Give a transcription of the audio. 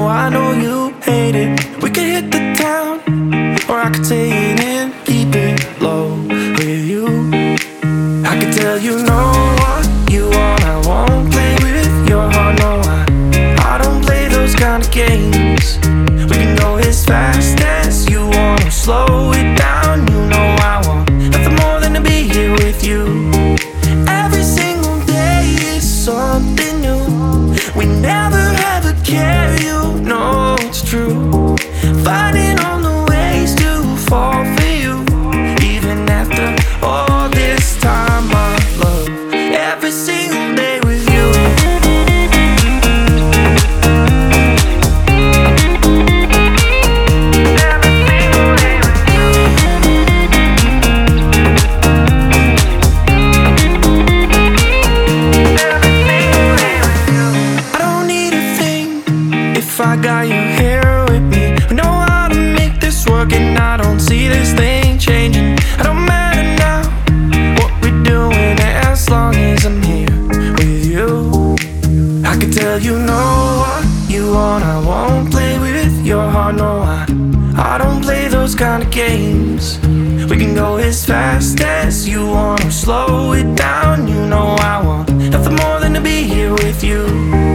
I know you hate it. We could hit the town, or I could stay in and keep it low with you. I could tell you know what you want. I won't play with your heart, no, I don't play those kind of games. We can go as fast as you want, or slow it down. You know I want nothing more than to be here with you. Every single day is something new. We never ever care, you know it's true. Fighting on the ways to fall for you, even after all this time, my love. Every single day with you. Every single day with you. Every single day with you. I don't need a thing if I got you here with me. We know how to make this work, and I don't see this thing changing. I don't matter now what we're doing, as long as I'm here with you. I can tell you know what you want. I won't play with your heart, no, I don't play those kind of games. We can go as fast as you want, or slow it down. You know I want nothing more than to be here with you.